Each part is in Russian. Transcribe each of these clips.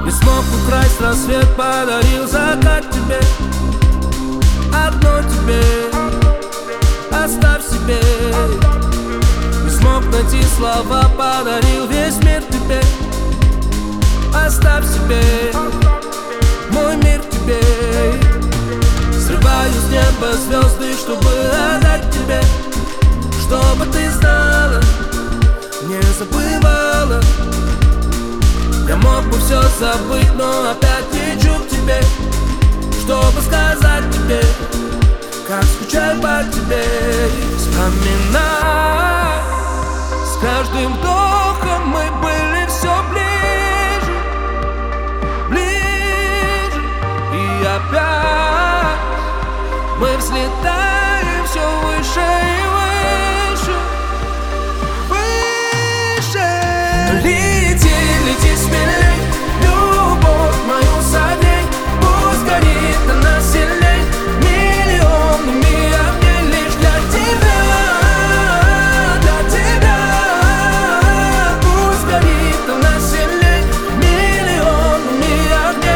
Не смог украсть рассвет, подарил закат тебе. Одно тебе, оставь себе. Не смог найти слова, подарил весь мир тебе. Оставь себе, мой мир тебе. Срываю с неба звезды, чтобы отдать тебе. Чтобы ты знала, не забывала. Я мог бы все забыть, но опять лечу к тебе, чтобы сказать тебе, как скучаю по тебе. Вспоминай, с каждым вдохом мы были все ближе, ближе. И опять мы взлетаем все выше и выше, выше. Лети, лети смелей, любовь мою согрей. Пусть горит она сильней миллионами огней. Лишь для тебя, для тебя. Пусть горит она сильней миллионами огней.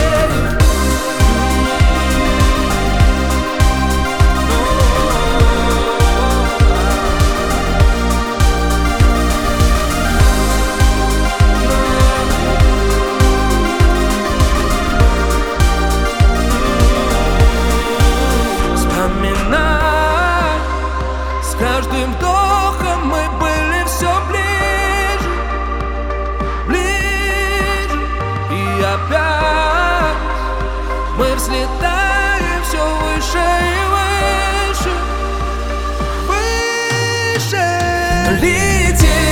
С каждым вдохом мы были все ближе, ближе. И опять мы взлетаем все выше и выше, выше. Лети.